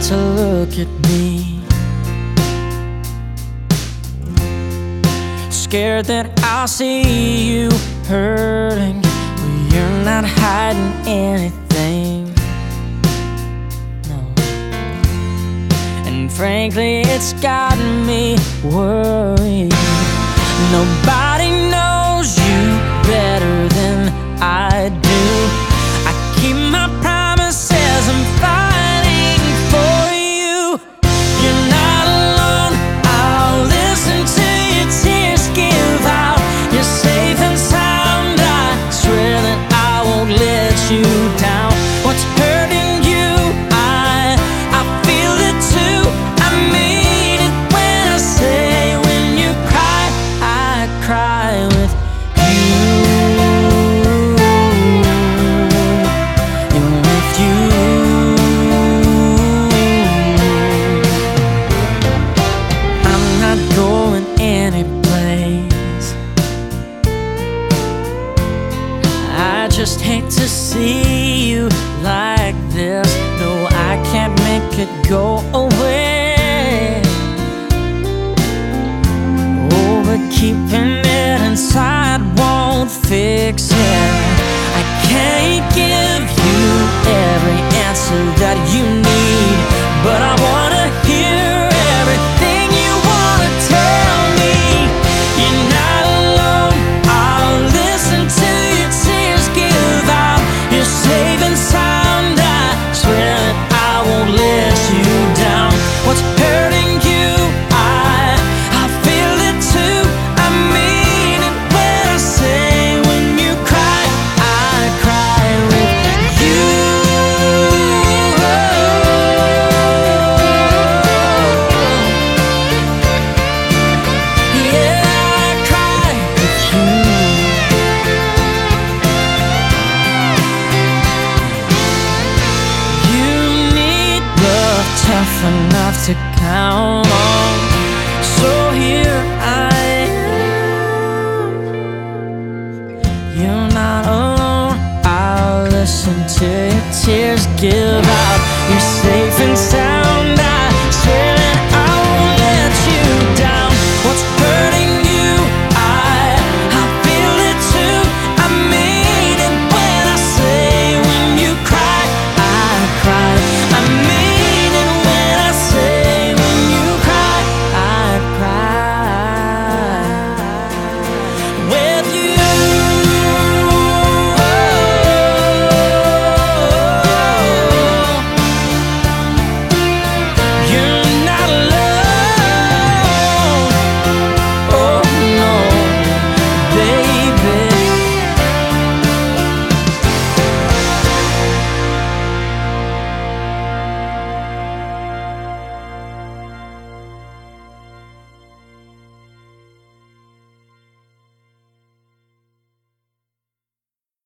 to look at me, scared that I'll see you hurting, but you're not hiding anything. No. And frankly, it's gotten me worried. Nobody knows you better than I do. I keep my promises, I'm fighting for you. You're not alone, I'll listen to your tears give out. You're safe and sound, I swear that I won't let you down. What's hurting you, I feel it too. I mean it when I say when you cry, I cry with I just hate to see you like this. No, I can't make it go away. Oh, but keeping it inside won't fix it. I can't give you every answer that you need, but I wanna hear everything you wanna tell me. You're not alone, I'll listen to your tears give out. You're safe and sound, I swear that I won't let you down. What's hurting you, I feel it too. I mean it when I say when you cry, I cry with you. Yeah, I cry with you. You need love tough enough to count on, so here I am. You're not alone, I'll listen to your tears give out. You're safe and sound.